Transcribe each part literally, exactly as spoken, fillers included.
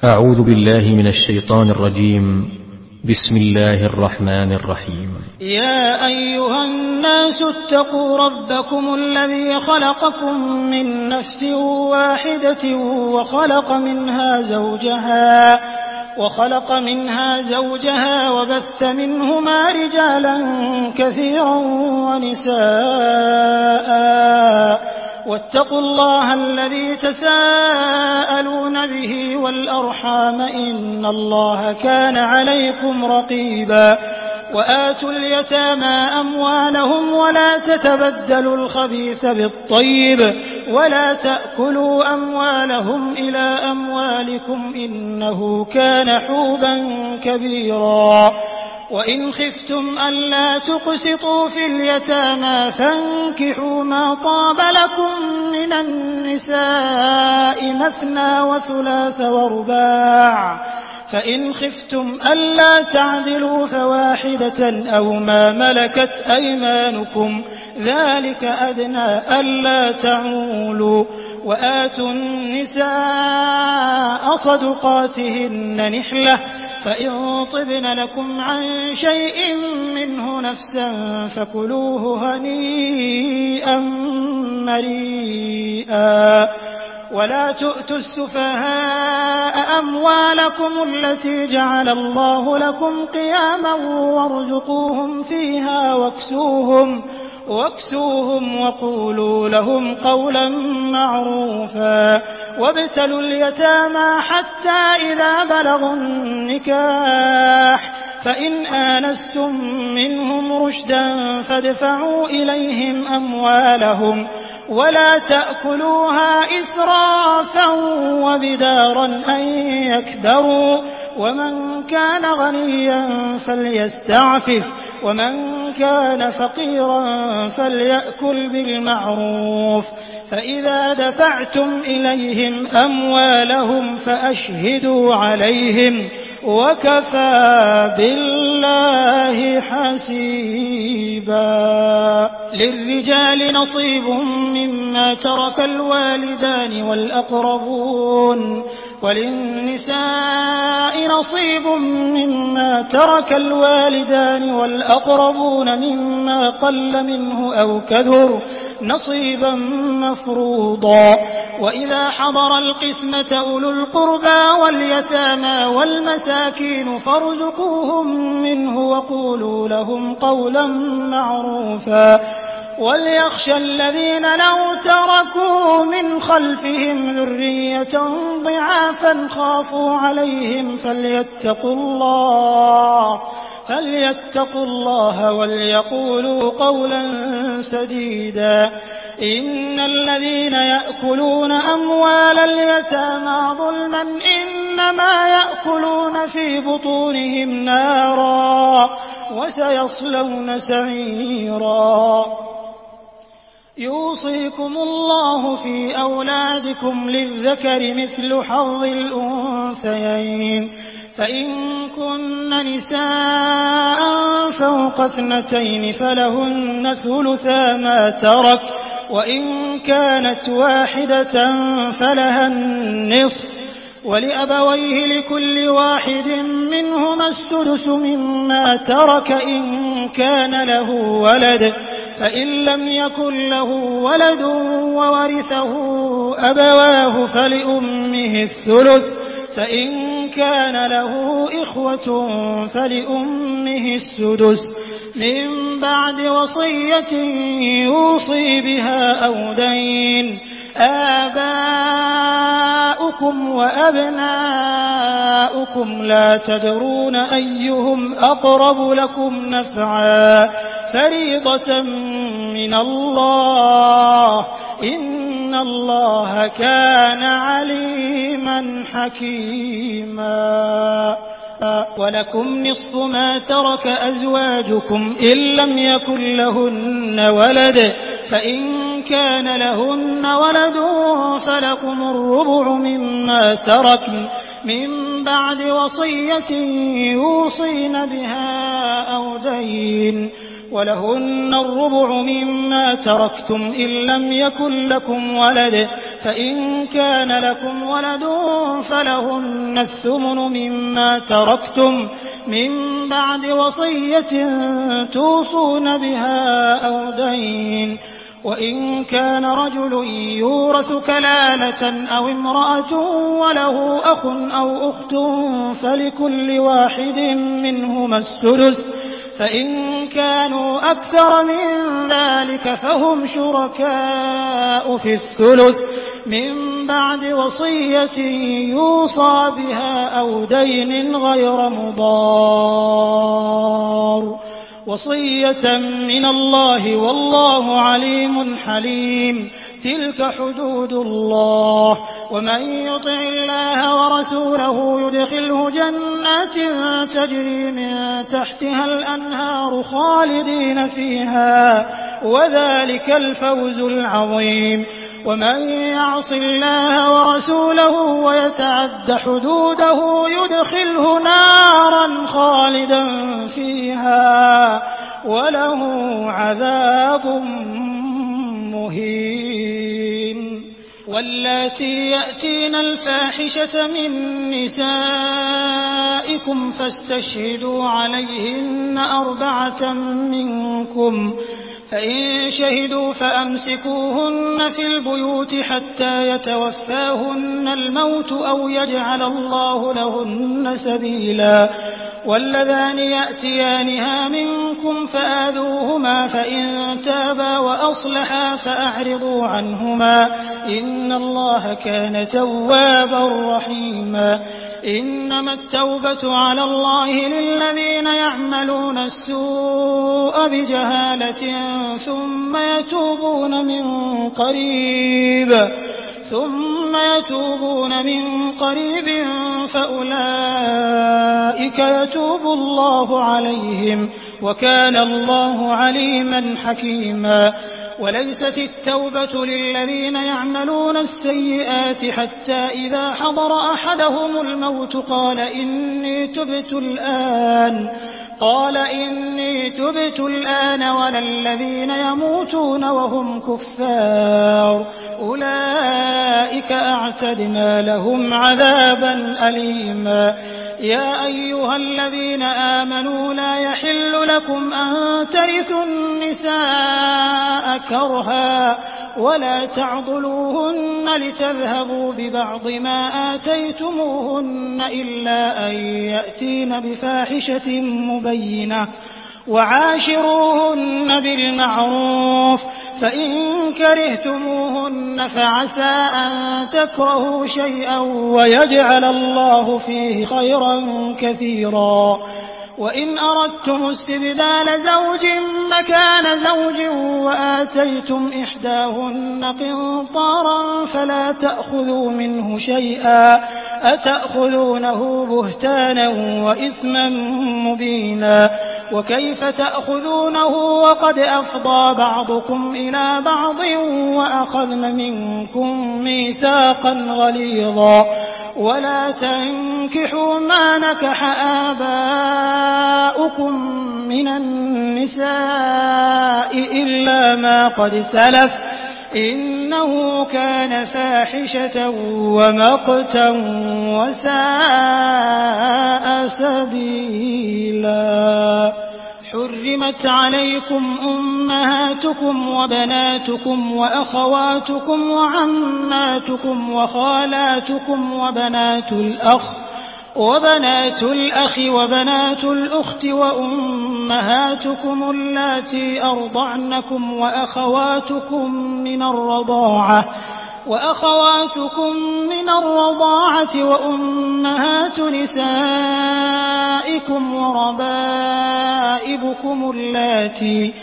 أعوذ بالله من الشيطان الرجيم. بسم الله الرحمن الرحيم. يا أيها الناس اتقوا ربكم الذي خلقكم من نفس واحدة وخلق منها زوجها وخلق منها زوجها وبث منهما رجالا كثيرا ونساء واتقوا الله الذي تساءلون به والأرحام إن الله كان عليكم رقيبا وآتوا اليتامى أموالهم ولا تتبدلوا الخبيث بالطيب ولا تأكلوا أموالهم إلى أموالكم إنه كان حوبا كبيرا وإن خفتم ألا تقسطوا في اليتامى فانكحوا ما طاب لكم من النساء مثنى وثلاث ورباع فإن خفتم ألا تعدلوا فواحدة أو ما ملكت أيمانكم ذلك أدنى ألا تعولوا وآتوا النساء صدقاتهن نحلة فإن طبن لكم عن شيء منه نفسا فكلوه هنيئا مريئا ولا تؤتوا السفهاء أموالكم التي جعل الله لكم قياما وارزقوهم فيها واكسوهم واكسوهم وقولوا لهم قولا معروفا وابتلوا اليتامى حتى إذا بلغوا النكاح فإن آنستم منهم رشدا فادفعوا إليهم أموالهم ولا تأكلوها إسرافا وبدارا أن يكبروا ومن كان غنيا فليستعفف ومن كان فقيرا فليأكل بالمعروف فإذا دفعتم إليهم أموالهم فأشهدوا عليهم وكفى بالله حسيبا للرجال نصيب مما ترك الوالدان والأقربون وللنساء نصيب مما ترك الوالدان والأقربون مما قل منه أو كثر نصيبا مفروضا وإذا حضر القسمة أولو القربى واليتامى والمساكين فارزقوهم منه وقولوا لهم قولا معروفا وليخشى الذين لو تركوا من خلفهم ذرية ضعافا خافوا عليهم فليتقوا الله فليتقوا الله وليقولوا قولا سديدا إن الذين يأكلون أموال اليتامى ظلما إنما يأكلون في بطونهم نارا وسيصلون سعيرا يوصيكم الله في أولادكم للذكر مثل حظ الأنثيين فإن كن نساء فوق اثنتين فلهن ثلثا ما ترك وإن كانت واحدة فلها النصف ولأبويه لكل واحد منهما السدس مما ترك إن كان له ولد فإن لم يكن له ولد وورثه أبواه فلأمه الثلث فإن كان له إخوة فلأمه السدس من بعد وصية يوصي بها أو دين آباؤكم وأبناؤكم لا تدرون أيهم أقرب لكم نفعا فريضة من الله إن الله كان عليما حكيما ولكم نصف ما ترك أزواجكم إن لم يكن لهن ولد فإن كان لهن ولد فلكم الربع مما تركن من بعد وصية يوصين بها أو دين ولهن الربع مما تركتم إن لم يكن لكم ولد فإن كان لكم ولد فلهن الثمن مما تركتم من بعد وصية توصون بها أو دين وإن كان رجل يورث كلالة أو امرأة وله أخ أو أخت فلكل واحد منهما السدس فإن كانوا أكثر من ذلك فهم شركاء في الثلث من بعد وصية يوصى بها أو دين غير مضار وصية من الله والله عليم حليم تلك حدود الله ومن يطع الله ورسوله يدخله جنات تجري من تحتها الأنهار خالدين فيها وذلك الفوز العظيم ومن يعص الله ورسوله ويتعد حدوده يدخله نارا خالدا فيها وله عذاب مهين واللاتي يأتين الفاحشة من نسائكم فاستشهدوا عليهن أربعة منكم فإن شهدوا فأمسكوهن في البيوت حتى يتوفاهن الموت أو يجعل الله لهن سبيلا واللذان يأتيانها منكم فآذوهما فإن تابا وأصلحا فأعرضوا عنهما إن الله كان توابا رحيما إنما التوبة على الله للذين يعملون السوء بجهالة ثم يتوبون من قريب ثم يتوبون من قريب فأولئك يتوب الله عليهم وكان الله عليما حكيما وليست التوبة للذين يعملون السيئات حتى إذا حضر أحدهم الموت قال إني تبت الآن قال إني تبت الآن ولا الذين يموتون وهم كفار أولئك أعتدنا لهم عذابا أليما يا أيها الذين آمنوا لا يحل لكم أن ترثوا النساء كرها ولا تعضلوهن لتذهبوا ببعض ما آتيتموهن إلا أن يأتين بفاحشة مبينة وعاشروهن بالمعروف فإن كرهتموهن فعسى أن تكرهوا شيئا ويجعل الله فيه خيرا كثيرا وإن أردتم استبدال زوج مكان زوج وآتيتم إحداهن قنطارا فلا تأخذوا منه شيئا أتأخذونه بهتانا وإثما مبينا وكيف تأخذونه وقد أفضى بعضكم إلى بعض وأخذن منكم ميثاقا غليظا ولا تنكحوا ما نكح آباؤكم من النساء إلا ما قد سلف إنه كان فاحشة ومقتا وساء سبيلا حرمت عليكم أمهاتكم وبناتكم وأخواتكم وعماتكم وخالاتكم وبنات الأخ وبنات الأخ وبنات الأخت وأمهاتكم اللاتي أرضعنكم وأخواتكم من الرضاعة وأخواتكم من الرضاعة وأمهات نسائكم وربائبكم اللاتي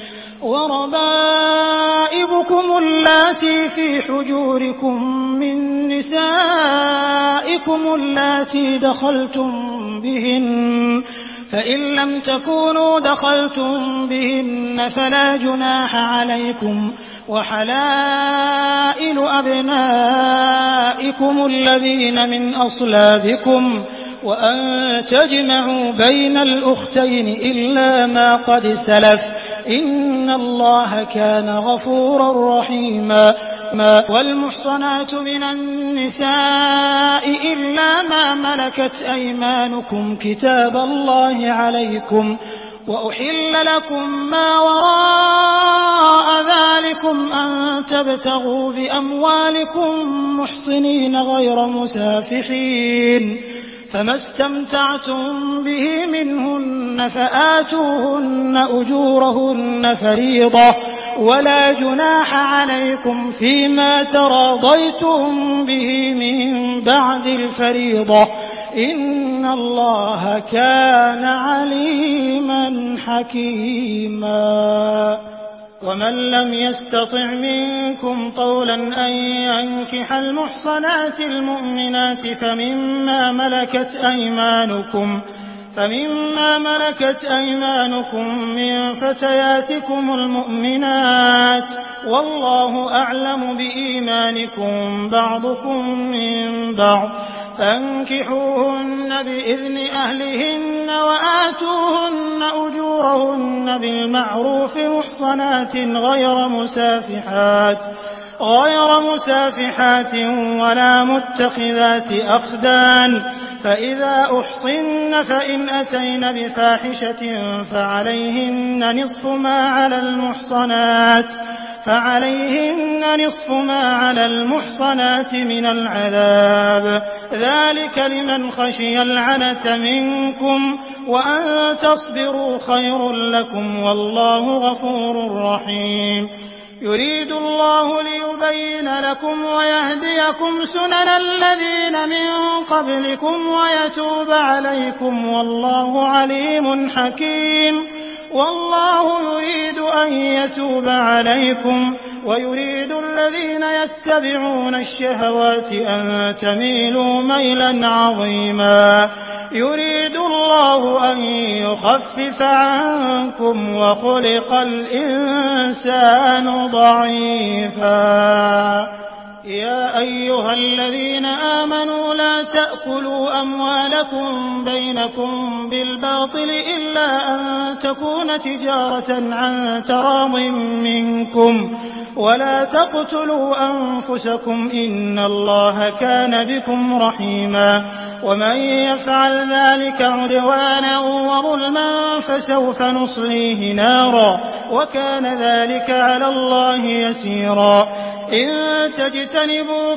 وربائبكم اللاتي في حجوركم من نسائكم اللاتي دخلتم بهن فإن لم تكونوا دخلتم بهن فلا جناح عليكم وحلائل أبنائكم الذين من أصلابكم وأن تجمعوا بين الأختين إلا ما قد سلف إن الله كان غفورا رحيما. والمحصنات من النساء إلا ما ملكت أيمانكم كتاب الله عليكم، وأحل لكم ما وراء ذلكم أن تبتغوا بأموالكم محصنين غير مسافحين، فما استمتعتم به منهن فآتوهن أجورهن فريضة، ولا جناح عليكم فيما تراضيتم به من بعد الفريضة، إن الله كان عليما حكيما. ومن لم يستطع منكم طولا أن ينكح المحصنات المؤمنات فمما ملكت أيمانكم فمما ملكت أيمانكم من فتياتكم المؤمنات، والله أعلم بإيمانكم بعضكم من بعض، فانكحوهن بإذن أهلهن وآتوهن أجورهن بالمعروف محصنات غير مسافحات غير مسافحات ولا متخذات أخدان، فإذا أحصن فإن أتين بفاحشة فعليهن نصف ما على المحصنات فعليهن نصف ما على المحصنات من العذاب، ذلك لمن خشي العنة منكم، وأن تصبروا خير لكم، والله غفور رحيم. يريد الله ليبين لكم ويهديكم سنن الذين من قبلكم ويتوب عليكم، والله عليم حكيم. والله يريد أن يتوب عليكم ويريد الذين يتبعون الشهوات أن تميلوا ميلا عظيما. يريد الله أن يخفف عنكم وخلق الإنسان ضعيفا. يا أيها الذين آمنوا لا تأكلوا أموالكم بينكم بالباطل إلا أن تكون تجارة عن تراض منكم، ولا تقتلوا أنفسكم إن الله كان بكم رحيما. ومن يفعل ذلك عدوانا وظلما فسوف نصليه نارا، وكان ذلك على الله يسيرا. إن تجتنبوا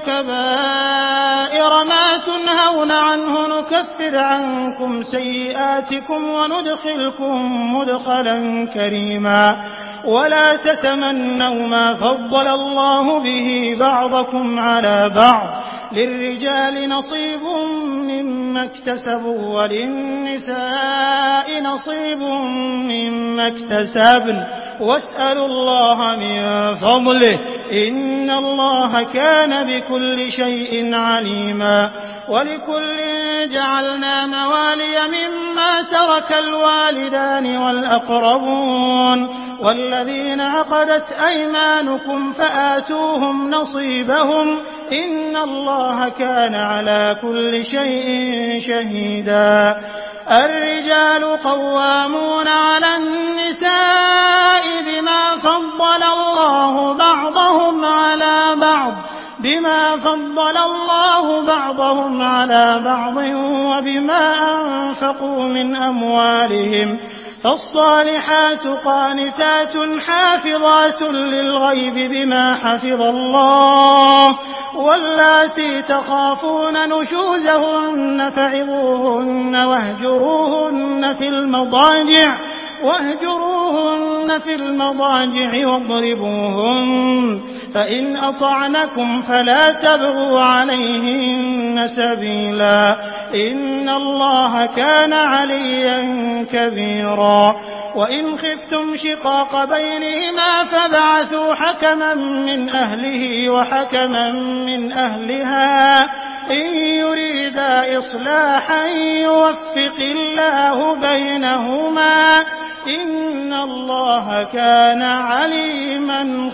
كبائر ما تنهون عنه نكفر عنكم سيئاتكم وندخلكم مدخلا كريما. ولا تتمنوا ما فضل الله به بعضكم على بعض، للرجال نصيب مما اكتسبوا وللنساء نصيب مما اكتسبن، واسألوا الله من فضله إن الله كان بكل شيء عليما. ولكل جعلنا موالي مما ترك الوالدان والأقربون والذين عقدت أيمانكم فآتوهم نصيبهم إن الله كان على كل شيء شهيدا. الرجال قوامون على النساء بما فضل الله بعضهم على بعض بما فضل الله بعضهم على بعض وبما أنفقوا من أموالهم، فالصالحات قانتات حافظات للغيب بما حفظ الله، واللاتي تخافون نشوزهن فعظوهن واهجروهن في المضاجع واهجروهن في المضاجع واضربوهن، فإن أطعنكم فلا تبغوا عليهن سبيلا إن الله كان عليا كبيرا. وإن خفتم شقاق بينهما فابعثوا حكما من أهله وحكما من أهلها إن يريدا إصلاحا يوفق الله بينهما إن الله كان عليما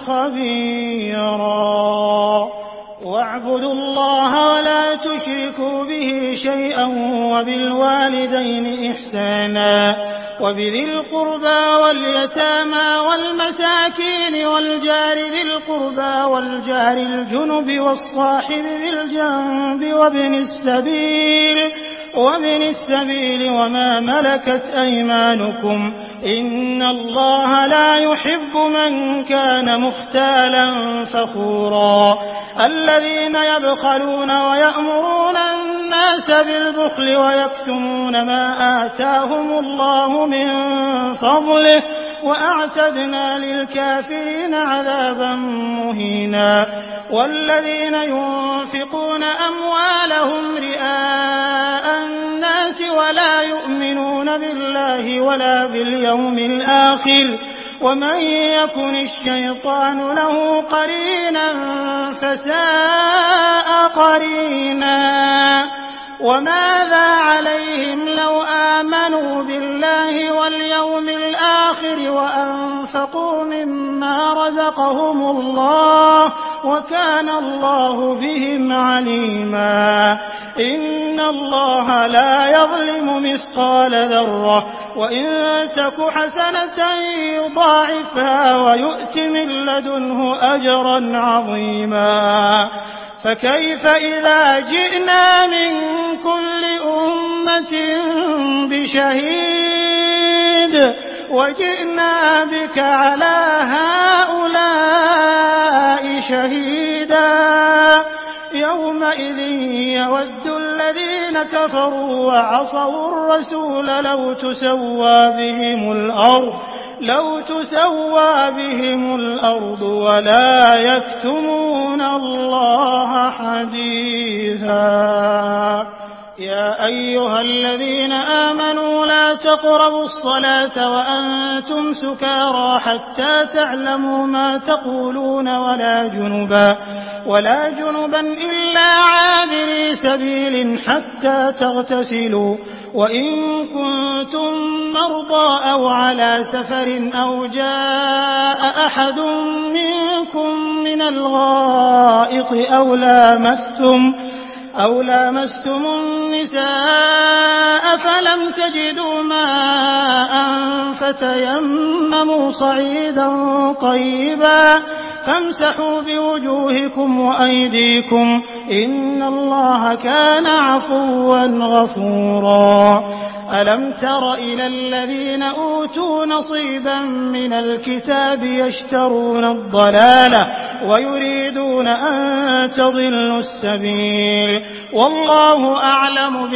خبيرا. واعبدوا الله ولا تشركوا به شيئا وبالوالدين إحسانا وبذي القربى واليتامى والمساكين والجار ذي القربى والجار الجنب والصاحب بالجنب وابن السبيل وابن السبيل وما ملكت أيمانكم إن الله لا يحب من كان مختالا فخورا الذين يبخلون ويأمرون الناس بالبخل ويكتمون ما آتاهم الله من فضله وأعتدنا للكافرين عذابا مهينا والذين ينفقون أموالهم رئاء الناس ولا يؤمنون بالله ولا باليوم الآخر ومن يكن الشيطان له قرينا فساء قرينا وماذا عليهم لو آمنوا بالله واليوم الآخر وأنفقوا مما رزقهم الله وكان الله بهم عليما إن الله لا يظلم مثقال ذرة وإن تك حسنة يضاعفها ويؤت من لدنه أجرا عظيما فكيف إذا جئنا من كل أمة بشهيد وجئنا بك على هؤلاء شهيدا يومئذ يود الذين كفروا وعصوا الرسول لو تسوى بهم الأرض لو تسوى بهم الأرض ولا يكتمون الله حديثا يا أيها الذين آمنوا لا تقربوا الصلاة وأنتم سكارى حتى تعلموا ما تقولون ولا جنبا ولا جنبا إلا عابري سبيل حتى تغتسلوا وإن كنتم مرضى أو على سفر أو جاء أحد منكم من الغائط أو لامستم أو لامستم النساء فلم تجدوا ماء فتيمموا صعيدا طيبا فامسحوا بوجوهكم وأيديكم إن الله كان عفوا غفورا ألم تر إلى الذين أوتوا نصيبا من الكتاب يشترون الضلالة ويريدون أن تضلوا السبيل والله أعلم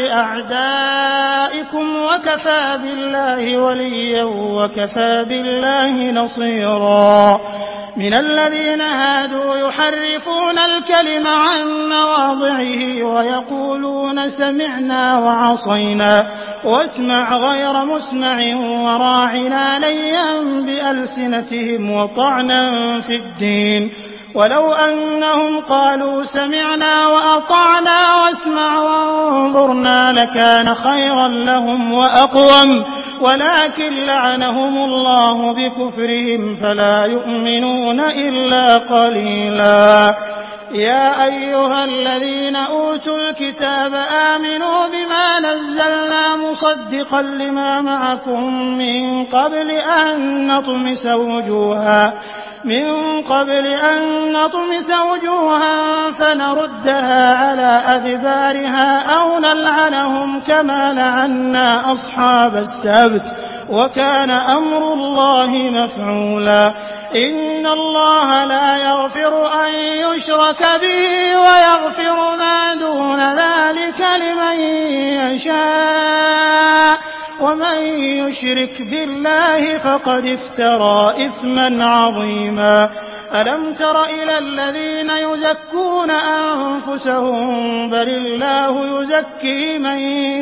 بأعدائكم وكفى بالله وليا وكفى بالله نصيرا من الذين هادوا يحرفون الكلم عن مواضعه ويقولون سمعنا وعصينا واسمع غير مسمع وراعنا ليا بألسنتهم وطعنا في الدين ولو أنهم قالوا سمعنا وأطعنا واسمع وانظرنا لكان خيرا لهم وأقوم ولكن لعنهم الله بكفرهم فلا يؤمنون إلا قليلا يا أيها الذين أوتوا الكتاب آمنوا بما نزلنا مصدقا لما معكم من قبل أن نطمس وجوها من قبل أن نطمس وجوها فنردها على أدبارها أو نلعنهم كما لعنا أصحاب السبت وكان أمر الله مفعولا إن الله لا يغفر أن يشرك به ويغفر ما دون ذلك لمن يشاء ومن يشرك بالله فقد افترى إثما عظيما ألم تر إلى الذين يزكون أنفسهم بل الله يزكي من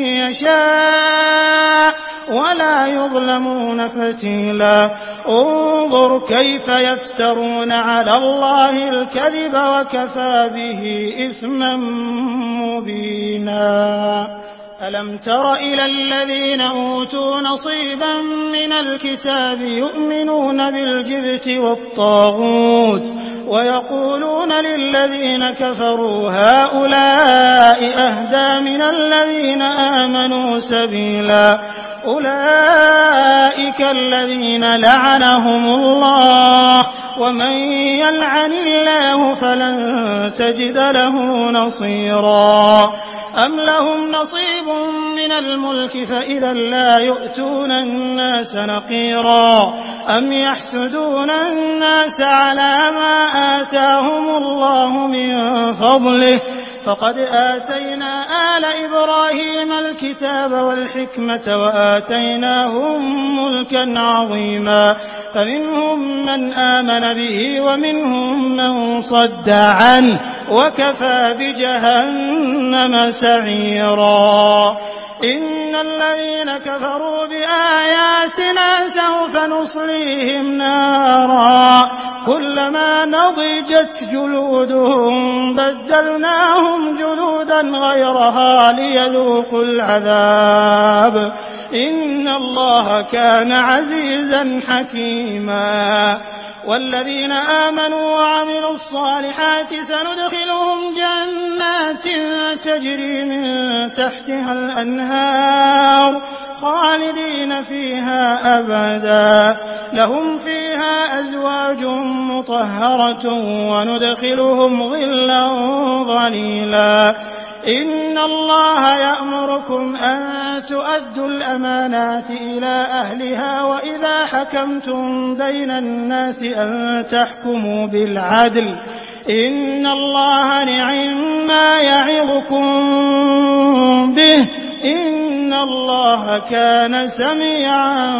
يشاء ولا يظلمون فتيلا انظر كيف يفترون على الله الكذب وكفى به إثما مبينا ألم تر إلى الذين أوتوا نصيبا من الكتاب يؤمنون بالجبت والطاغوت ويقولون للذين كفروا هؤلاء أهدى من الذين آمنوا سبيلا أولئك الذين لعنهم الله ومن يلعن الله فلن تجد له نصيرا أم لهم نصيب من الملك فإذا لا يؤتون الناس نقيرا أم يحسدون الناس على ما آتاهم الله من فضله فقد آتينا آل إبراهيم الكتاب والحكمة وآتيناهم ملكا عظيما فمنهم من آمن به ومنهم من صد عنه وكفى بجهنم سعيرا إن الذين كفروا بآياتنا سوف نصليهم نارا كلما نضجت جلودهم بدلناهم جلودا غيرها ليذوقوا العذاب إن الله كان عزيزا حكيما والذين آمنوا وعملوا الصالحات سندخلهم جنات تجري من تحتها الأنهار خالدين فيها أبدا لهم فيها أزواج مطهرة وندخلهم ظلا ظليلا إن الله يأمركم أن تؤدوا الأمانات إلى أهلها وإذا حكمتم بين الناس أن تحكموا بالعدل إن الله نعم ما يعظكم به إن الله كان سميعا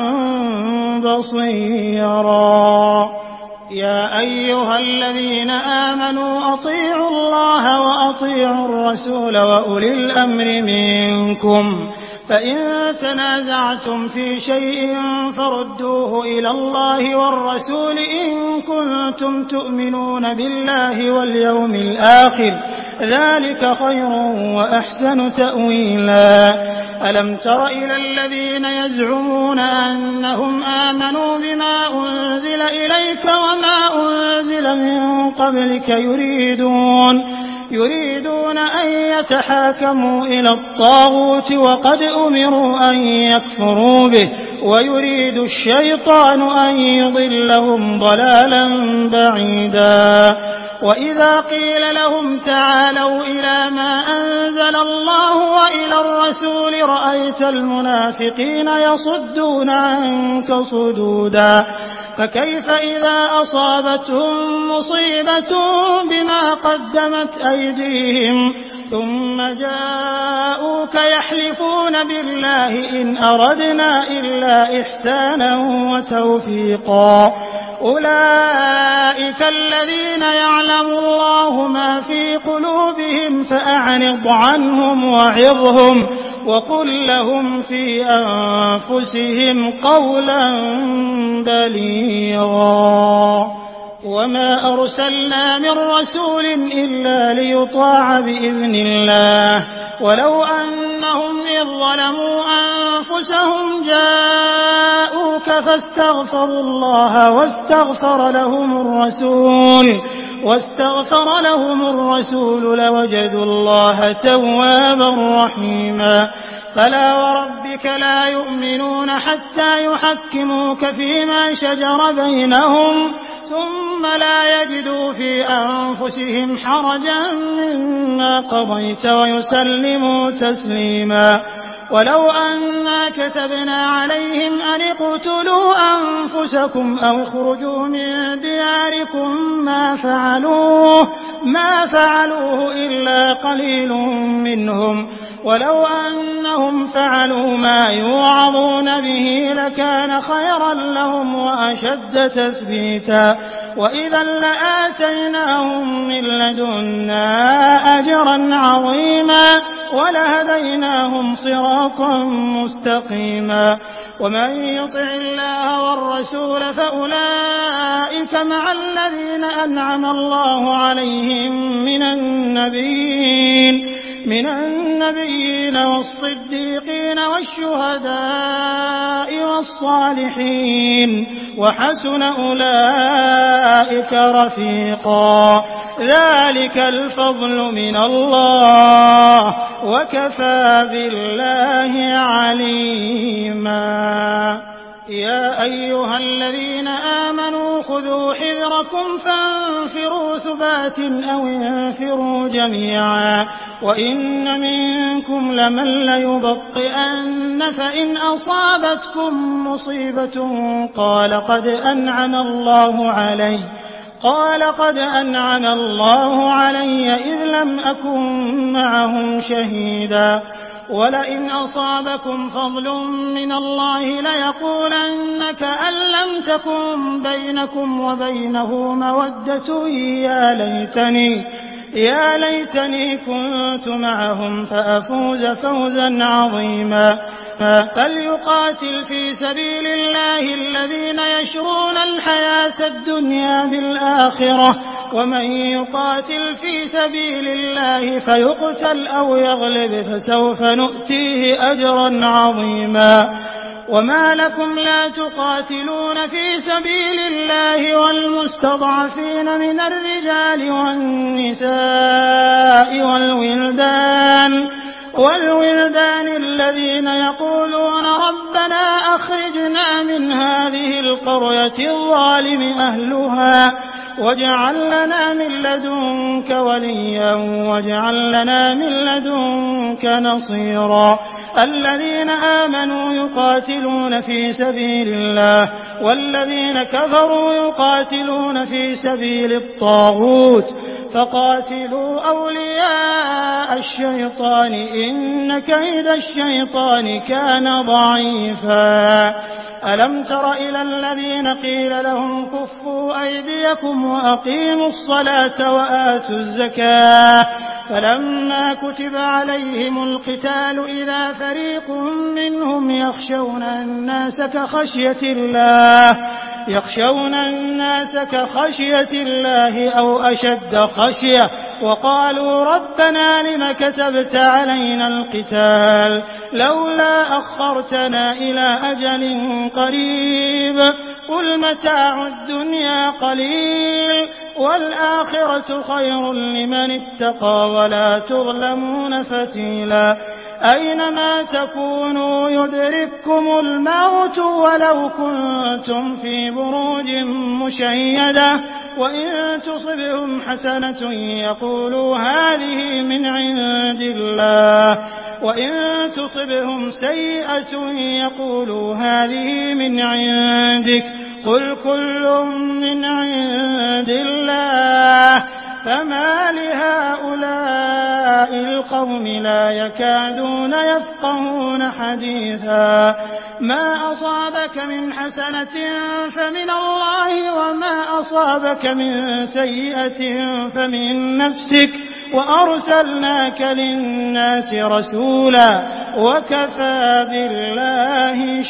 بصيرا يا أيها الذين آمنوا أطيعوا الله وأطيعوا الرسول وأولي الأمر منكم فإن تنازعتم في شيء فردوه إلى الله والرسول إن كنتم تؤمنون بالله واليوم الآخر ذلك خير وأحسن تأويلا ألم تر إلى الذين يزعمون أنهم آمنوا بما أنزل إليك وما أنزل من قبلك يريدون يريدون أن يتحاكموا إلى الطاغوت وقد أمروا أن يكفروا به ويريد الشيطان أن يضلهم ضلالا بعيدا وإذا قيل لهم تعالوا إلى ما أنزل الله وإلى الرسول رأيت المنافقين يصدون عنك صدودا فكيف إذا أصابتهم مصيبة بما قدمت أيديهم ثم جاءوك يحلفون بالله إن أردنا إلا إحسانا وتوفيقا أولئك الذين يعلم الله ما في قلوبهم فأعرض عنهم وعظهم وقل لهم في أنفسهم قولا بليغا وما أرسلنا من رسول إلا ليطاع بإذن الله ولو أنهم إذ ظلموا أنفسهم جاءوك فاستغفروا الله واستغفر لهم الرسول واستغفر لهم الرسول لوجدوا الله توابا رحيما فلا وربك لا يؤمنون حتى يحكموك فيما شجر بينهم ثم لا يجدوا في أنفسهم حرجا مما قضيت ويسلموا تسليما ولو أنا كتبنا عليهم أن اقتلوا أنفسكم أو اخرجوا من دياركم ما فعلوه ما فعلوه إلا قليل منهم ولو أنهم فعلوا ما يوعظون به لكان خيرا لهم وأشد تثبيتا وإذا لآتيناهم من لدنا أجرا عظيما ولهديناهم صراطا مستقيما ومن يطع الله والرسول فأولئك مع الذين أنعم الله عليهم من النبيين من النبيين والصديقين والشهداء والصالحين وحسن أولئك رفيقا ذلك الفضل من الله وكفى بالله أيها الذين آمنوا خذوا حذركم فانفروا ثبات أو انفروا جميعا وإن منكم لمن ليبطئن فإن أصابتكم مصيبة قال قد أنعم الله علي قال قد أنعم الله علي إذ لم أكن معهم شهيدا ولئن أصابكم فضل من الله ليقولن كأن لم تكن بينكم وبينه مودة يا ليتني يا ليتني كنت معهم فأفوز فوزا عظيما فليقاتل في سبيل الله الذين يشرون الحياة الدنيا بالآخرة ومن يقاتل في سبيل الله فيقتل أو يغلب فسوف نؤتيه أجرا عظيما وما لكم لا تقاتلون في سبيل الله والمستضعفين من الرجال والنساء والولدان والولدان الذين يقولون ربنا أخرجنا من هذه القرية الظالم أهلها واجعل لنا من لدنك وليا واجعل لنا من لدنك نصيرا الذين آمنوا يقاتلون في سبيل الله والذين كفروا يقاتلون في سبيل الطاغوت فقاتلوا أولياء الشيطان إن كيد الشيطان كان ضعيفا ألم تر إلى الذين قيل لهم كفوا أيديكم وأقيموا الصلاة وآتوا الزكاة فلما كتب عليهم القتال إذا فريق منهم يخشون الناس كخشية الله يخشون الناس كخشية الله أو أشد خشية وقالوا ربنا لم كتبت علينا القتال لولا أخرتنا إلى أجل قريب قل متاع الدنيا قليل والآخرة خير لمن اتقى ولا تظلمون فتيلا أينما تكونوا يدرككم الموت ولو كنتم في بروج مشيدة وإن تصبهم حسنة يقولوا هذه من عند الله وإن تصبهم سيئة يقولوا هذه من عندك قل كل من عند الله فما لهؤلاء القوم لا يكادون يفقهون حديثا ما أصابك من حسنة فمن الله وما أصابك من سيئة فمن نفسك وأرسلناك للناس رسولا وكفى بالله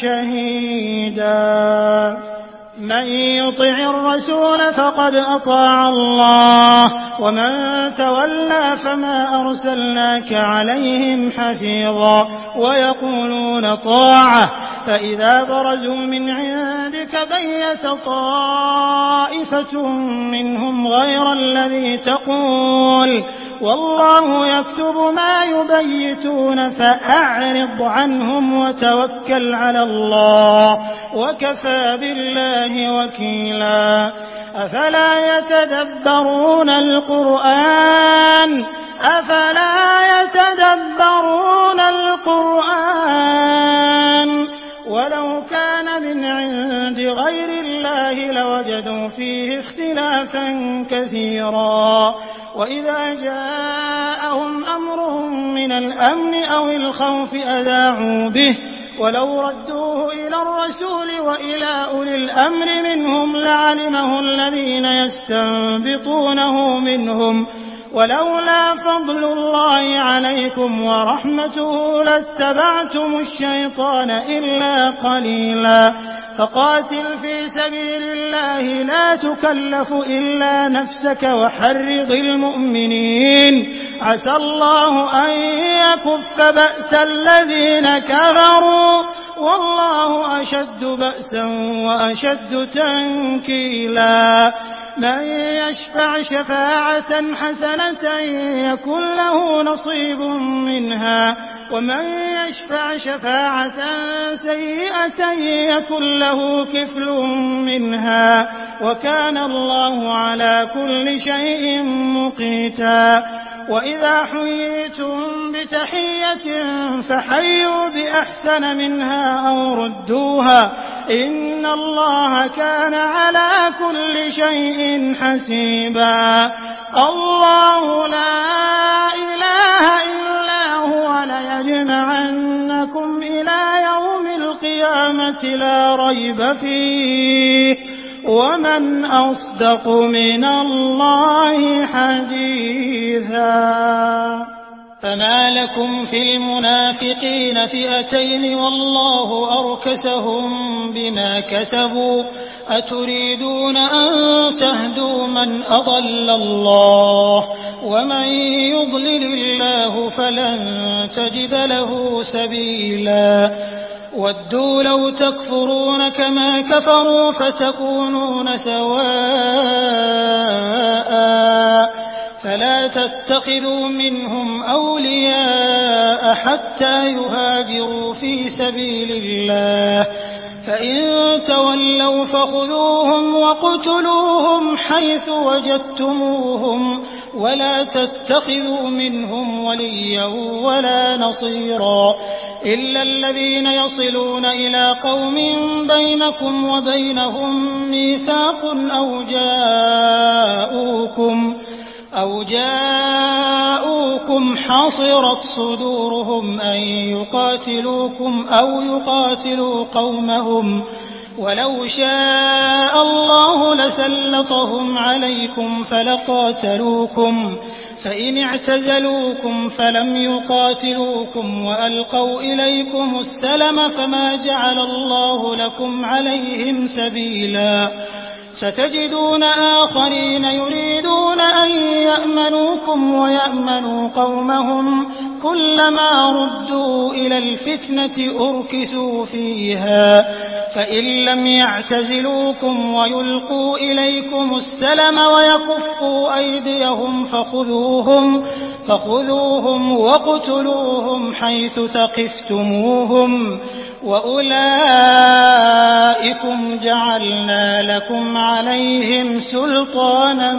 شهيدا من يطع الرسول فقد أطاع الله ومن تولى فما أرسلناك عليهم حفيظا ويقولون طاعة فإذا برزوا من عندك بيت طائفة منهم غير الذي تقول والله يكتب ما يبيتون فأعرض عنهم وتوكل على الله وكفى بالله وكيلا أفلا يتدبرون القرآن أفلا يتدبرون القرآن ولو كان من عند غير الله لوجدوا فيه اختلافا كثيرا وإذا جاءهم أمر من الأمن أو الخوف أذاعوا به ولو ردوه إلى الرسول وإلى أولي الأمر منهم لعلمه الذين يستنبطونه منهم ولولا فضل الله عليكم ورحمته لاتبعتم الشيطان إلا قليلا فقاتل في سبيل الله لا تكلف إلا نفسك وحرض المؤمنين عسى الله أن يكف بأس الذين كفروا والله أشد بأسا وأشد تنكيلا من يشفع شفاعة حسنة يكن له نصيب منها ومن يشفع شفاعة سيئة يكن له كفل منها وكان الله على كل شيء مقيتا وإذا حييتم بتحية فحيوا بأحسن منها أو ردوها إن الله كان على كل شيء حسيبا الله لا إله إلا هو ليجمعنكم إلى يوم القيامة لا ريب فيه ومن أصدق من الله حديثا فما لكم في المنافقين فئتين والله أركسهم بما كسبوا أتريدون أن تهدوا من أضل الله ومن يضلل الله فلن تجد له سبيلا ودوا لو تكفرون كما كفروا فتكونون سواء فلا تتخذوا منهم أولياء حتى يهاجروا في سبيل الله فإن تولوا فخذوهم وقتلوهم حيث وجدتموهم ولا تتخذوا منهم وليا ولا نصيرا إلا الذين يصلون إلى قوم بينكم وبينهم ميثاق أو جاءوكم أو جاءوكم حصرت صدورهم أن يقاتلوكم أو يقاتلوا قومهم ولو شاء الله لسلطهم عليكم فلقاتلوكم فإن اعتزلوكم فلم يقاتلوكم وألقوا إليكم السلم فما جعل الله لكم عليهم سبيلا ستجدون آخرين يريدون أن يأمنوكم ويأمنوا قومهم كلما ردوا إلى الفتنة أركسوا فيها فإن لم يعتزلوكم ويلقوا إليكم السلم ويكفوا أيديهم فخذوهم فخذوهم وقتلوهم حيث ثقفتموهم وأولئكم جعلنا لكم عليهم سلطانا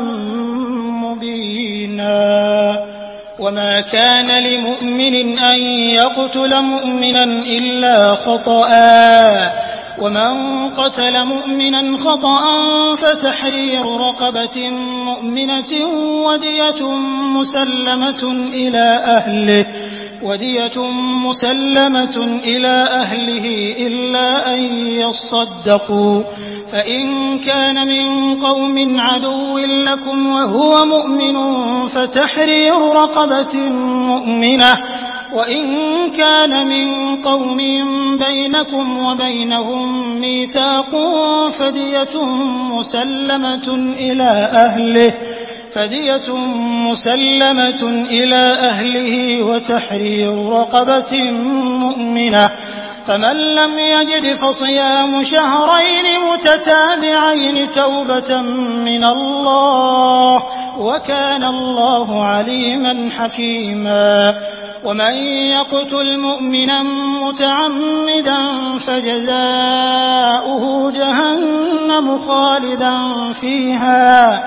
مبينا وما كان لمؤمن أن يقتل مؤمنا إلا خطأ ومن قتل مؤمنا خطأ فتحرير رقبة مؤمنة ودية مسلمة إلى أهله ودية مسلمة إلى أهله إلا أن يصدقوا فإن كان من قوم عدو لكم وهو مؤمن فتحرير رقبة مؤمنة وإن كان من قوم بينكم وبينهم ميثاق فدية مسلمة إلى أهله فدية مسلمة إلى أهله وتحرير رقبة مؤمنة فمن لم يجد فصيام شهرين متتابعين توبة من الله وكان الله عليما حكيما ومن يقتل مؤمنا متعمدا فجزاؤه جهنم خالدا فيها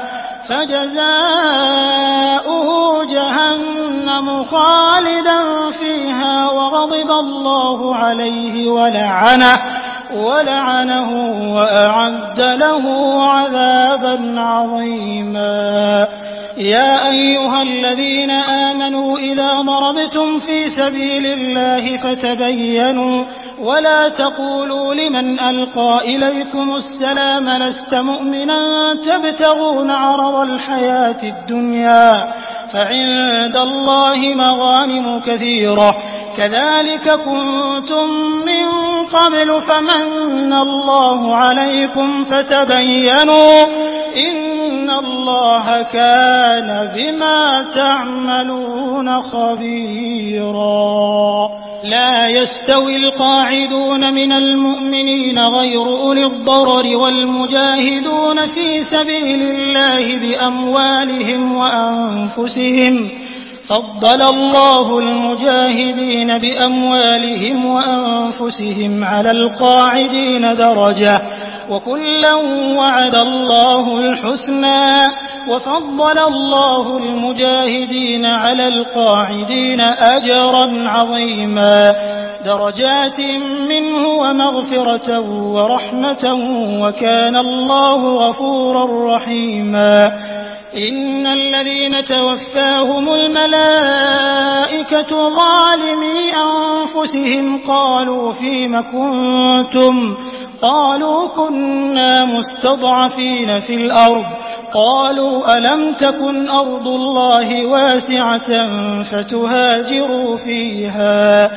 فجزاؤه جهنم خالدا فيها وغضب الله عليه ولعنه ولعنه وأعد له عذابا عظيما يا أيها الذين آمنوا إذا ضربتم في سبيل الله فتبينوا ولا تقولوا لمن ألقى إليكم السلام لست مؤمنا تبتغون عرض الحياة الدنيا فعند الله مغانم كثيرة كذلك كنتم من قبل فمن الله عليكم فتبينوا إن اللَّهَ كَانَ بِمَا تَعْمَلُونَ خَبِيرًا. لا يستوي القاعدون من المؤمنين غير أولي الضرر والمجاهدون في سبيل الله بأموالهم وأنفسهم. فضل الله المجاهدين بأموالهم وأنفسهم على القاعدين درجة، وكلا وعد الله الحسنى، وفضل الله المجاهدين على القاعدين أجرا عظيما، درجات منه ومغفرة ورحمة، وكان الله غفورا رحيما. إن الذين توفاهم الملائكة ظالمي أنفسهم قالوا فيم كنتم؟ قالوا كنا مستضعفين في الأرض. قالوا ألم تكن أرض الله واسعة فتهاجروا فيها؟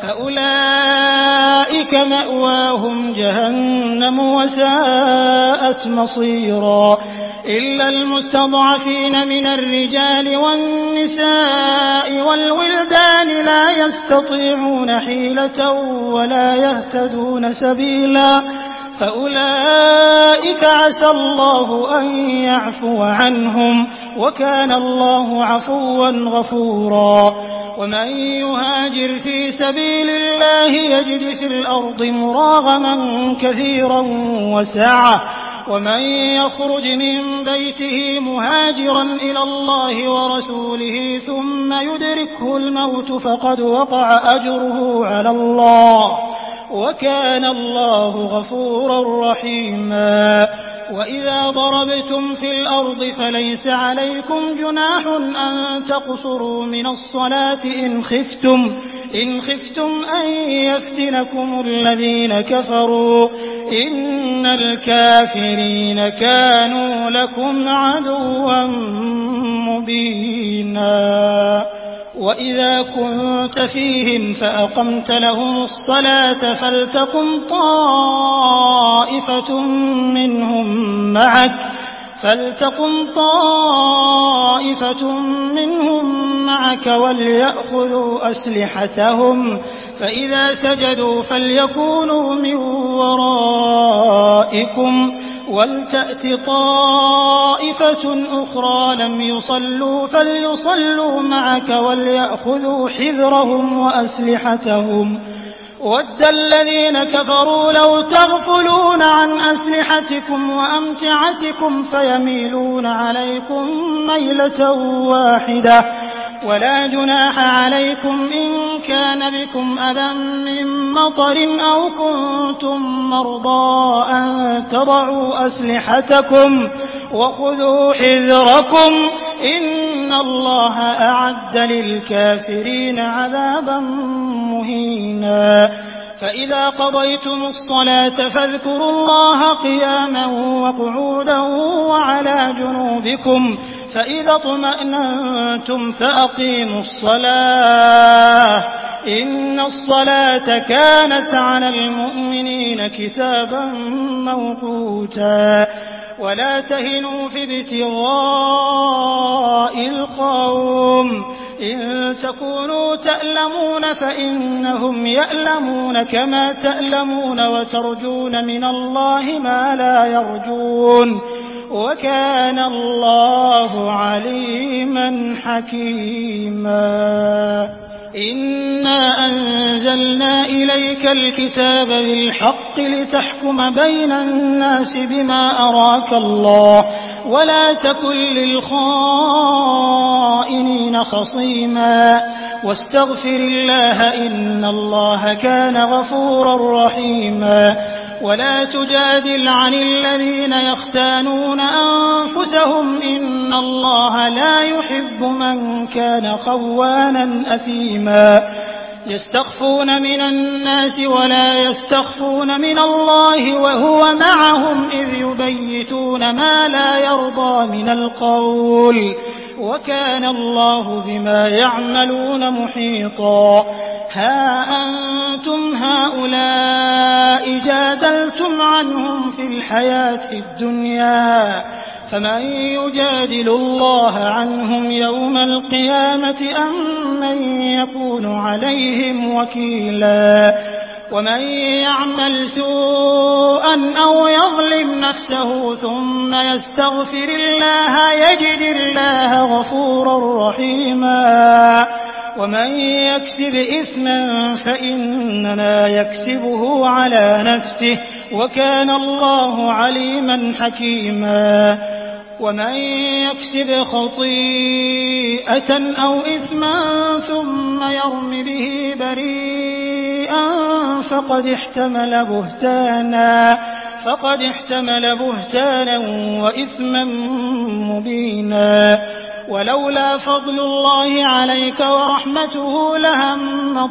فأولئك مأواهم جهنم وساءت مصيرا. إلا المستضعفين من الرجال والنساء والولدان لا يستطيعون حيلة ولا يهتدون سبيلا، فأولئك عسى الله أن يعفو عنهم، وكان الله عفوا غفورا. ومن يهاجر في سبيل الله يجد في الأرض مراغما كثيرا وسعة، ومن يخرج من بيته مهاجرا إلى الله ورسوله ثم يدركه الموت فقد وقع أجره على الله، وكان الله غفورا رحيما. وإذا ضربتم في الأرض فليس عليكم جناح أن تقصروا من الصلاة إن خفتم إن خفتم أن يفتنكم الذين كفروا، إن الكافرين كانوا لكم عدوا مبينا. وإذا كنت فيهم فأقمت لهم الصلاة فلتقم طائفة منهم معك فلتقم طائفة منهم معك وليأخذوا أسلحتهم، فإذا سجدوا فليكونوا من ورائكم ولتأت طائفة أخرى لم يصلوا فليصلوا معك وليأخذوا حذرهم وأسلحتهم. وَدَّ الَّذِينَ كَفَرُوا لَوْ تَغْفُلُونَ عَنْ أَسْلِحَتِكُمْ وَأَمْتِعَتِكُمْ فَيَمِيلُونَ عَلَيْكُمْ مَيْلَةً وَاحِدَةً. ولا جناح عليكم إن كان بكم أذى من مطر أو كنتم مرضى أن تضعوا أسلحتكم وخذوا حذركم إن الله أعد للكافرين عذابا مهينا. فإذا قضيتم الصلاة فاذكروا الله قياما وقعودا وعلى جنوبكم، فإذا اطمأننتم فأقيموا الصلاة إن الصلاة كانت على المؤمنين كتابا موقوتا. ولا تهنوا في ابتغاء القوم إن تكونوا تألمون فإنهم يألمون كما تألمون وترجون من الله ما لا يرجون، وكان الله عليما حكيما. إنا أنزلنا إليك الكتاب بالحق لتحكم بين الناس بما أراك الله ولا تكن للخائنين خصيما واستغفر الله إن الله كان غفورا رحيما. ولا تجادل عن الذين يختانون أنفسهم إن الله لا يحب من كان خوانا أثيما. يستخفون من الناس ولا يستخفون من الله وهو معهم إذ يبيتون ما لا يرضى من القول، وكان الله بما يعملون محيطا. ها أنتم هؤلاء جادلتم عنهم في الحياة الدنيا فمن يجادل الله عنهم يوم القيامة أم من يكون عليهم وكيلا ومن يعمل سوءا أو يظلم نفسه ثم يستغفر الله يجد الله غفورا رحيما ومن يكسب إثما فإنما يكسبه على نفسه وكان الله عليما حكيما ومن يكسب خطيئة أو إثما ثم يرم به بريئا فقد احتمل بهتانا فقد احتمل بهتانا وإثما مبينا ولولا فضل الله عليك ورحمته لهم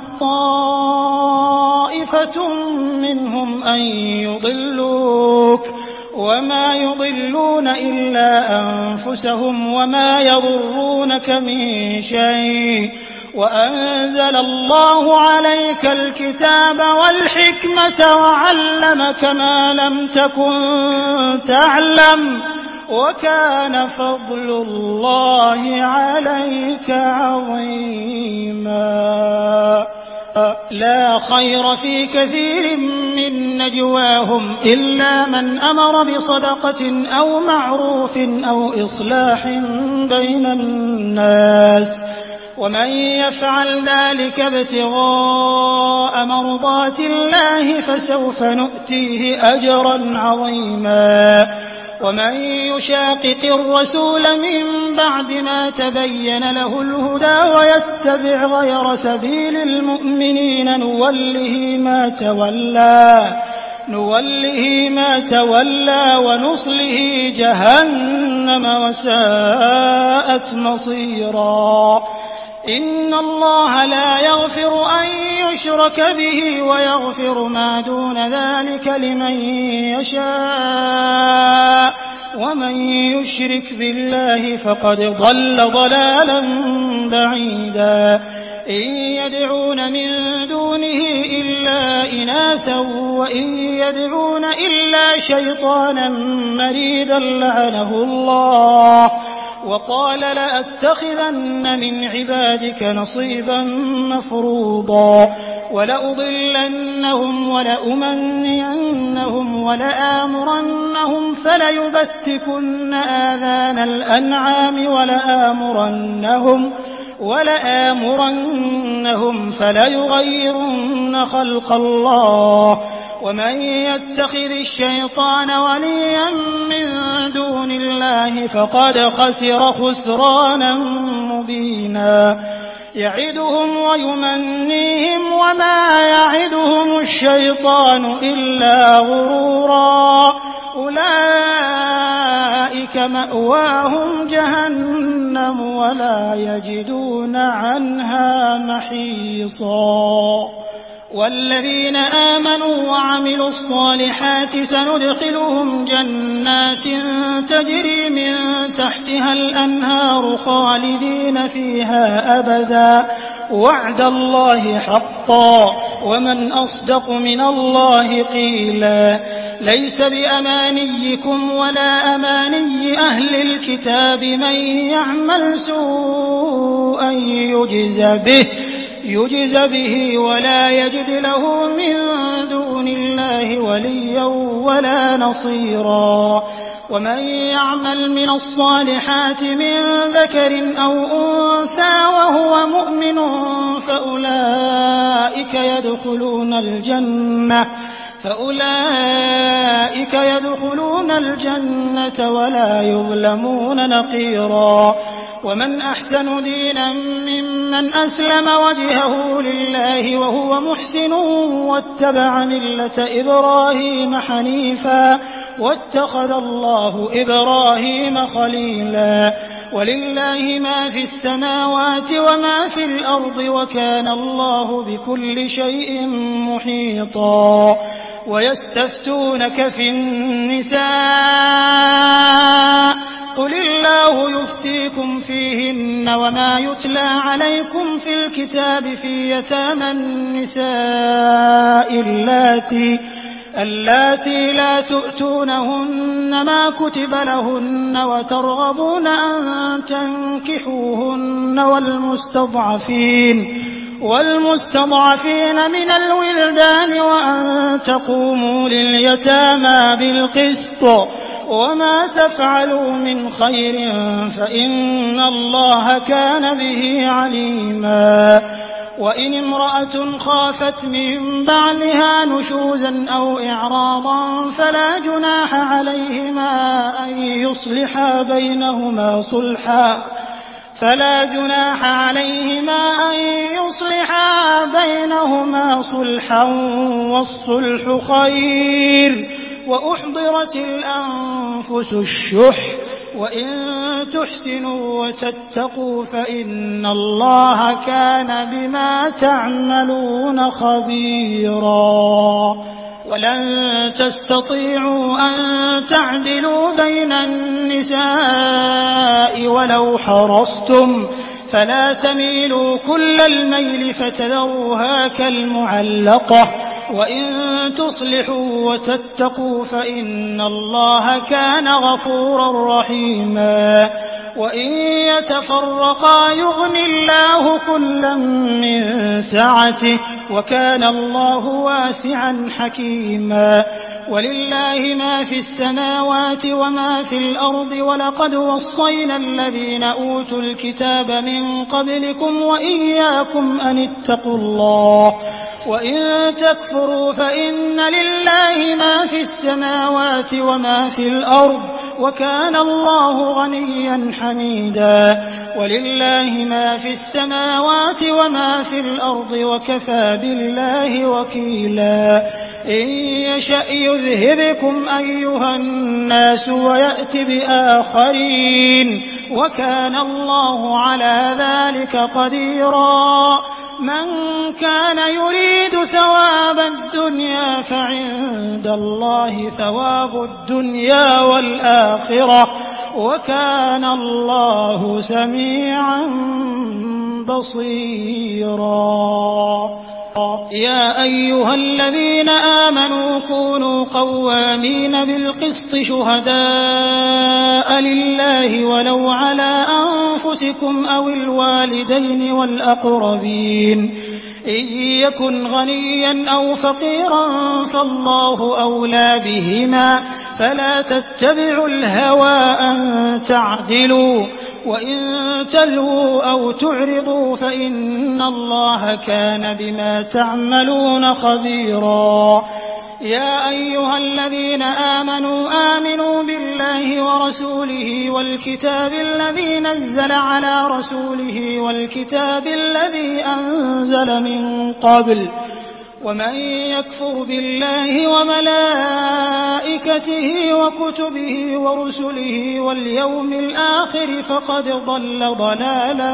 طائفة منهم أن يضلوك وما يضلون إلا أنفسهم وما يضرونك من شيء وأنزل الله عليك الكتاب والحكمة وعلمك ما لم تكن تعلم وكان فضل الله عليك عظيما لا خير في كثير من نجواهم إلا من أمر بصدقة أو معروف أو إصلاح بين الناس ومن يفعل ذلك ابتغاء مرضات الله فسوف نؤتيه أجرا عظيما ومن يشاقق الرسول من بعد ما تبين له الهدى ويتبع غير سبيل المؤمنين نوله ما تولى نوله ما تولى ونصله جهنم وساءت مصيرا إن الله لا يغفر أن يشرك به ويغفر ما دون ذلك لمن يشاء ومن يشرك بالله فقد ضل ضلالا بعيدا إن يدعون من دونه إلا إناثا وإن يدعون إلا شيطانا مريدا لعنه الله وقال لأتخذن من عبادك نصيبا مفروضا ولأضلنهم ولأمنينهم ولآمرنهم فليبتكن آذان الأنعام ولآمرنهم ولآمرنهم فليغيرن خلق الله ومن يتخذ الشيطان وليا من دون الله فقد خسر خسرانا مبينا يعدهم ويمنيهم وما يعدهم الشيطان إلا غرورا أولئك مأواهم جهنم ولا يجدون عنها محيصا والذين آمنوا وعملوا الصالحات سندخلهم جنات تجري من تحتها الأنهار خالدين فيها أبدا وعد الله حقا ومن أصدق من الله قيلا ليس بأمانيكم ولا أماني أهل الكتاب من يعمل سوءا يجز به يجز به ولا يجد له من دون الله وليا ولا نصيرا ومن يعمل من الصالحات من ذكر أو أنثى وهو مؤمن فأولئك يدخلون الجنة فأولئك يدخلون الجنة ولا يظلمون نقيرا ومن أحسن دينا ممن أسلم وجهه لله وهو محسن واتبع ملة إبراهيم حنيفا واتخذ الله إبراهيم خليلا ولله ما في السماوات وما في الأرض وكان الله بكل شيء محيطا ويستفتونك في النساء قل الله يفتيكم فيهن وما يتلى عليكم في الكتاب في يتامى النساء اللاتي اللاتي لا تؤتونهن ما كتب لهن وترغبون أن تنكحوهن والمستضعفين والمستضعفين من الولدان وأن تقوموا لليتامى بالقسط وما تفعلوا من خير فإن الله كان به عليما وإن امرأة خافت من بعلها نشوزا أو إعراضا فلا جناح عليهما أن يصلحا بينهما صلحا فلا جناح عليهما أن يصلحا بينهما صلحا والصلح خير وأحضرت الأنفس الشح وإن تحسنوا وتتقوا فإن الله كان بما تعملون خبيرا ولن تستطيعوا أن تعدلوا بين النساء ولو حرصتم فلا تميلوا كل الميل فتذروها كالمعلقة وإن تصلحوا وتتقوا فإن الله كان غفورا رحيما وإن يتفرقا يغن الله كلا من سعته وكان الله واسعا حكيما ولله ما في السماوات وما في الأرض ولقد وصينا الذين أوتوا الكتاب من قبلكم وإياكم أن اتقوا الله وإن تكفروا فإن لله ما في السماوات وما في الأرض وكان الله غنيا حميدا ولله ما في السماوات وما في الأرض وكفى بالله وكيلا إن يشأ يذهبكم أيها الناس ويأت بآخرين وكان الله على ذلك قديرا من كان يريد ثواب الدنيا فعند الله ثواب الدنيا والآخرة وكان الله سميعا بصيرا يا أيها الذين آمنوا كونوا قوامين بالقسط شهداء لله ولو على أنفسكم أو الوالدين والأقربين إن يكن غنيا أو فقيرا فالله أولى بهما فلا تتبعوا الهوى أن تعدلوا وإن تلووا أو تعرضوا فإن الله كان بما تعملون خبيرا يا أيها الذين آمنوا آمنوا بالله ورسوله والكتاب الذي نزل على رسوله والكتاب الذي أنزل من قبل ومن يكفر بالله وملائكته وكتبه ورسله واليوم الآخر فقد ضل ضلالا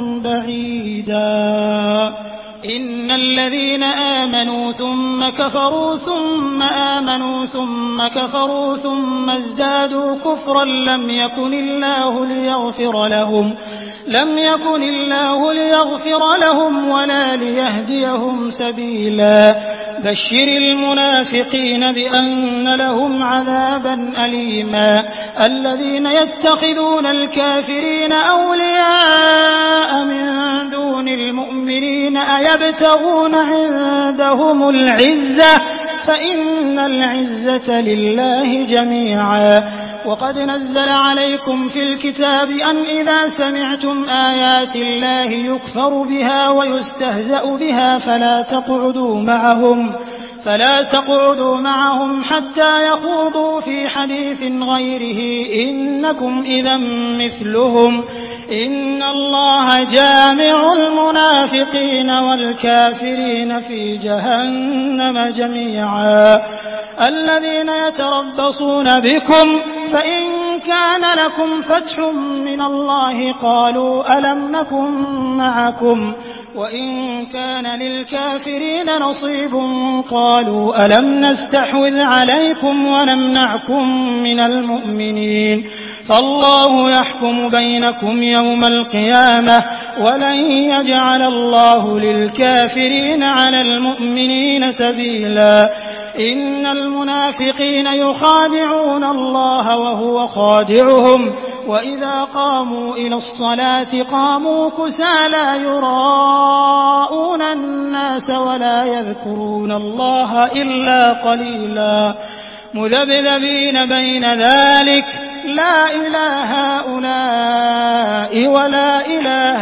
بعيدا إن الذين آمنوا ثم كفروا ثم آمنوا ثم كفروا ثم ازدادوا كفرا لم يكن الله ليغفر لهم لم يكن الله ليغفر لهم ولا ليهديهم سبيلا بشر المنافقين بأن لهم عذابا أليما الذين يتخذون الكافرين أولياء من دون المؤمنين أيبتغون عندهم العزة فإن العزة لله جميعا وقد نزل عليكم في الكتاب أن إذا سمعتم آيات الله يكفر بها ويستهزأ بها فلا تقعدوا معهم فلا تقعدوا معهم حتى يخوضوا في حديث غيره إنكم إذا مثلهم إن الله جامع المنافقين والكافرين في جهنم جميعا الذين يتربصون بكم فإن كان لكم فتح من الله قالوا ألم نكن معكم وإن كان للكافرين نصيب قالوا ألم نستحوذ عليكم ونمنعكم من المؤمنين فالله يحكم بينكم يوم القيامة ولن يجعل الله للكافرين على المؤمنين سبيلا إن المنافقين يخادعون الله وهو خادعهم وإذا قاموا إلى الصلاة قاموا كسالى يراءون الناس ولا يذكرون الله إلا قليلا مذبذبين بين ذلك لا إله هؤلاء ولا إله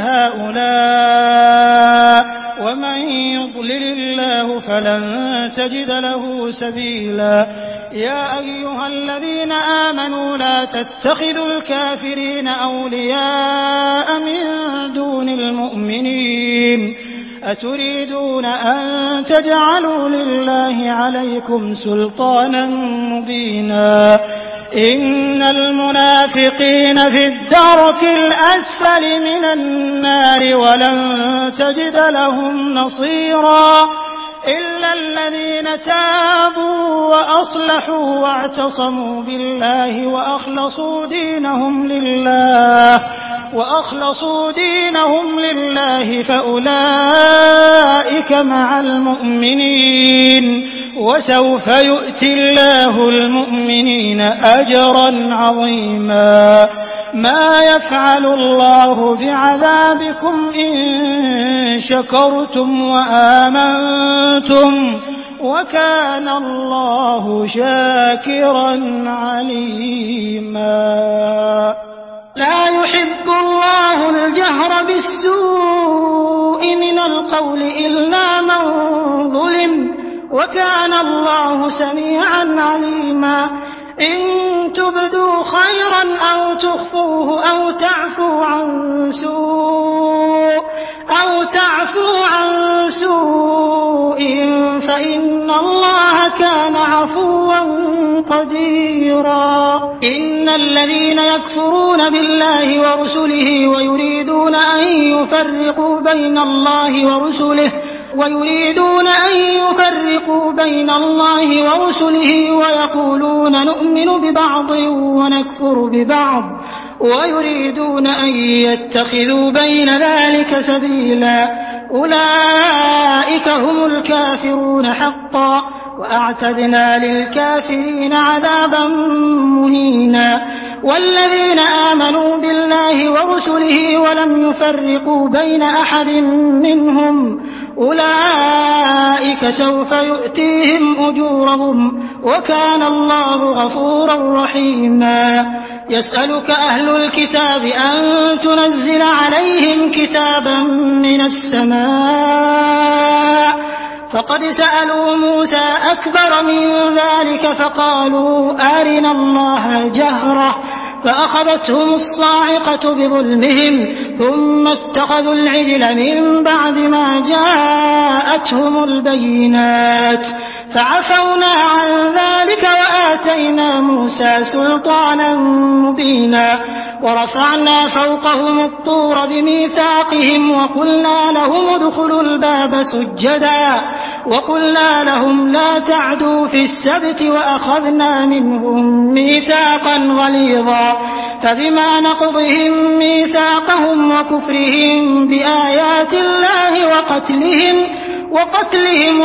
هؤلاء ومن يضلل الله فلن تجد له سبيلا يا أيها الذين آمنوا لا تتخذوا الكافرين أولياء من دون المؤمنين أتريدون أن تجعلوا لله عليكم سلطانا مبينا إن المنافقين في الدرك الأسفل من النار ولن تجد لهم نصيرا إلا الذين تابوا وأصلحوا واعتصموا بالله وأخلصوا دينهم لله وأخلصوا دينهم لله فأولئك مع المؤمنين وسوف يؤتي الله المؤمنين أجرا عظيما ما يفعل الله بعذابكم إن شكرتم وآمنتم وكان الله شاكرا عليما لا يحب الله الجهر بالسوء من القول إلا من ظلم وكان الله سميعا عليما إن تبدوا خيرا أو تخفوه أو تعفو عن سوء أو تعفو عن سوء فإن الله كان عفوا قديرا إن الذين يكفرون بالله ورسله ويريدون أن يفرقوا بين الله ورسله ويريدون أن يفرقوا بين الله ورسله ويقولون نؤمن ببعض ونكفر ببعض ويريدون أن يتخذوا بين ذلك سبيلا أولئك هم الكافرون حقا وأعتدنا للكافرين عذابا مهينا والذين آمنوا بالله ورسله ولم يفرقوا بين أحد منهم أولئك سوف يؤتيهم أجورهم وكان الله غفورا رحيما يسألك أهل الكتاب أن تنزل عليهم كتابا من السماء فقد سألوا موسى أكبر من ذلك فقالوا أرنا الله جهرة فأخذتهم الصاعقة بظلمهم ثم اتخذوا العجل من بعد ما جاءتهم البينات فعفونا عن ذلك وآتينا موسى سلطانا مبينا ورفعنا فوقهم الطور بميثاقهم وقلنا لهم ادخلوا الباب سجدا وقلنا لهم لا تعدوا في السبت وأخذنا منهم ميثاقا غليظا فبما نقضهم ميثاقهم وكفرهم بآيات الله وقتلهم وقتلهم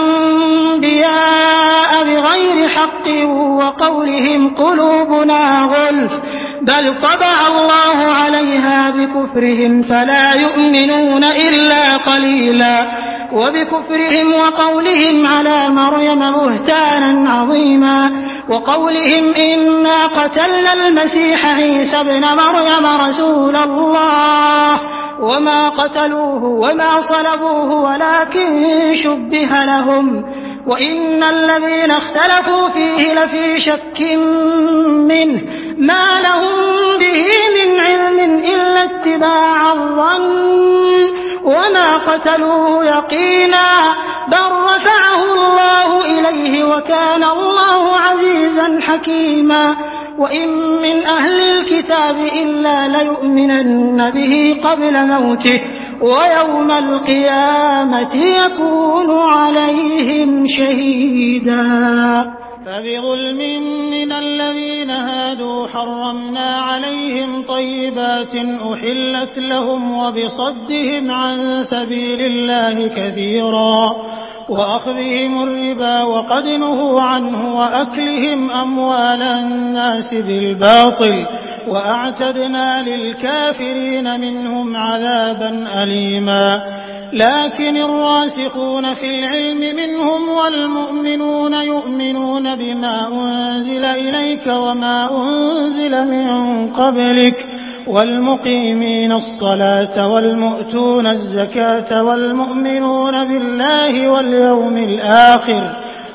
الأنبياء بغير حق وقولهم قلوبنا غلف بل طبع الله عليها بكفرهم فلا يؤمنون إلا قليلا وبكفرهم وقولهم على مريم بهتانا عظيما وقولهم إنا قتلنا المسيح عيسى ابن مريم رسول الله وما قتلوه وما صلبوه ولكن شبه لهم وإن الذين اختلفوا فيه لفي شك منه ما لهم به من علم إلا اتباع الظن وما قتلوه يقينا بل رفعه الله إليه وكان الله عزيزا حكيما وإن من أهل الكتاب إلا ليؤمنن به قبل موته ويوم القيامة يكون عليهم شهيدا فبظلم من الذين هادوا حرمنا عليهم طيبات أحلت لهم وبصدهم عن سبيل الله كثيرا وأخذهم الربا وقد نهوا عنه وأكلهم أموال الناس بالباطل وأعتدنا للكافرين منهم عذابا أليما لكن الراسخون في العلم منهم والمؤمنون يؤمنون بما أنزل إليك وما أنزل من قبلك والمقيمين الصلاة والمؤتون الزكاة والمؤمنون بالله واليوم الآخر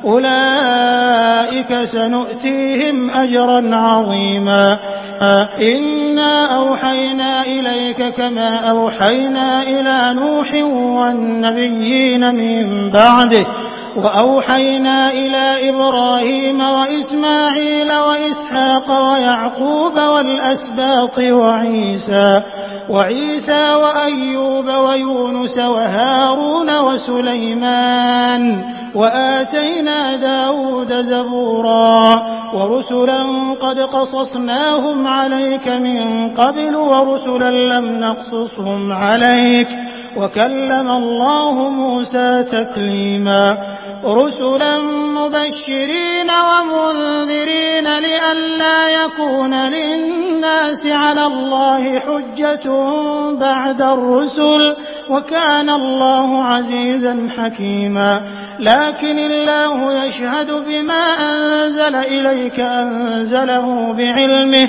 أولئك سنؤتيهم أجرا عظيما إنا أوحينا إليك كما أوحينا إلى نوح والنبيين من بعده وأوحينا إلى إبراهيم وإسماعيل وإسحاق ويعقوب والأسباط وعيسى وعيسى وأيوب ويونس وهارون وسليمان وآتينا داود زبورا ورسلا قد قصصناهم عليك من قبل ورسلا لم نقصصهم عليك وكلم الله موسى تكليما رسلا مبشرين ومنذرين لئلا يكون للناس على الله حجة بعد الرسل وكان الله عزيزا حكيما لكن الله يشهد بما أنزل إليك أنزله بعلمه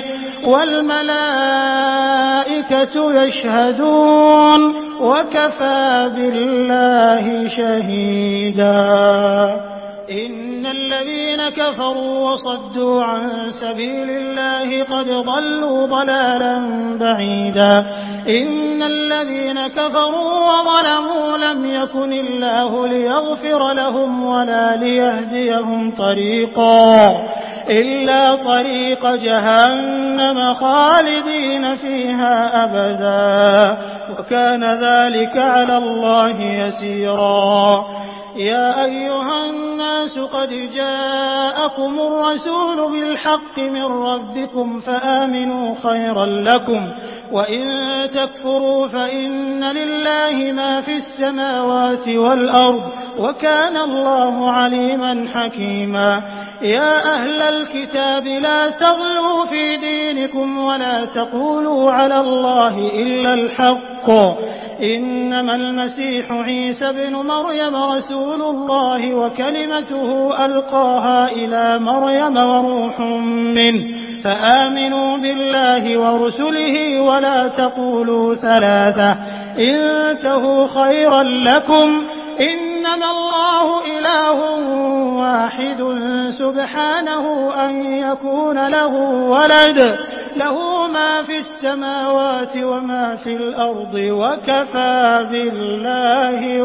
والملائكة يشهدون وكفى بالله شهيدا إن الذين كفروا وصدوا عن سبيل الله قد ضلوا ضلالا بعيدا إن الذين كفروا وظلموا لم يكن الله ليغفر لهم ولا ليهديهم طريقا إلا طريق جهنم خالدين فيها أبدا وكان ذلك على الله يسيرا يا أيها الناس قد جاءكم الرسول بالحق من ربكم فآمنوا خيرا لكم وإن تكفروا فإن لله ما في السماوات والأرض وكان الله عليما حكيما يا أهل الكتاب لا تغلوا في دينكم ولا تقولوا على الله إلا الحق إنما المسيح عيسى بن مريم رسول الله وكلمته ألقاها إلى مريم وروح منه فآمنوا بالله ورسله ولا تقولوا ثلاثة انتهوا خيرا لكم إنما الله إله واحد سبحانه أن يكون له ولد له ما في السماوات وما في الأرض وكفى بالله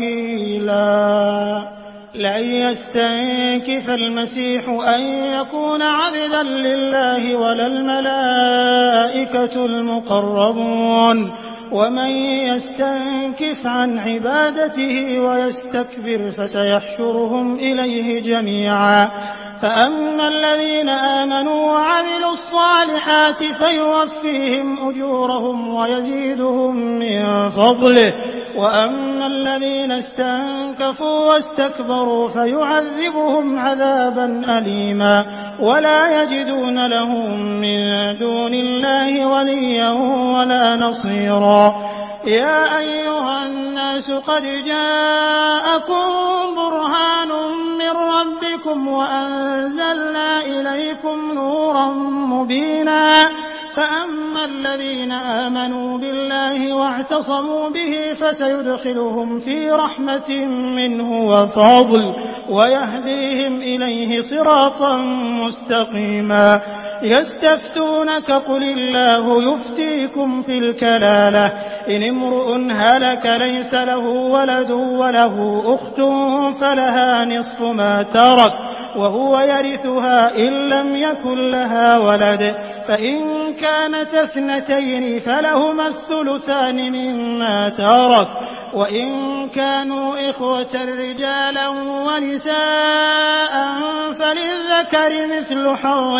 وكيلا لن يستنكف المسيح أن يكون عبدا لله ولا الملائكة المقربون ومن يستنكف عن عبادته ويستكبر فسيحشرهم إليه جميعا فأما الذين آمنوا وعملوا الصالحات فيوفيهم أجورهم ويزيدهم من فضله وأما الذين استنكفوا واستكبروا فيعذبهم عذابا أليما ولا يجدون لهم من دون الله وليا ولا نصيرا يا أيها الناس قد جاءكم برهان من ربكم وأنزلنا إليكم نورا مبينا فأما الذين آمنوا بالله واعتصموا به فسيدخلهم في رحمة منه وفضل ويهديهم إليه صراطا مستقيما يستفتونك قل الله يفتيكم في الكلالة إن امرؤ هلك ليس له ولد وله أخت فلها نصف ما ترك وهو يرثها إن لم يكن لها ولد فإن كانت اثنتين فلهما الثلثان مما ترك وإن كانوا إخوة رجالا ونساء فللذكر مثل حظ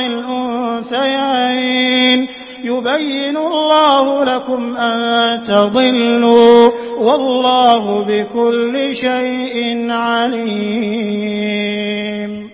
الأنثيين يبين الله لكم أن تضلوا وَاللَّهُ بِكُلِّ شَيْءٍ عَلِيمٌ.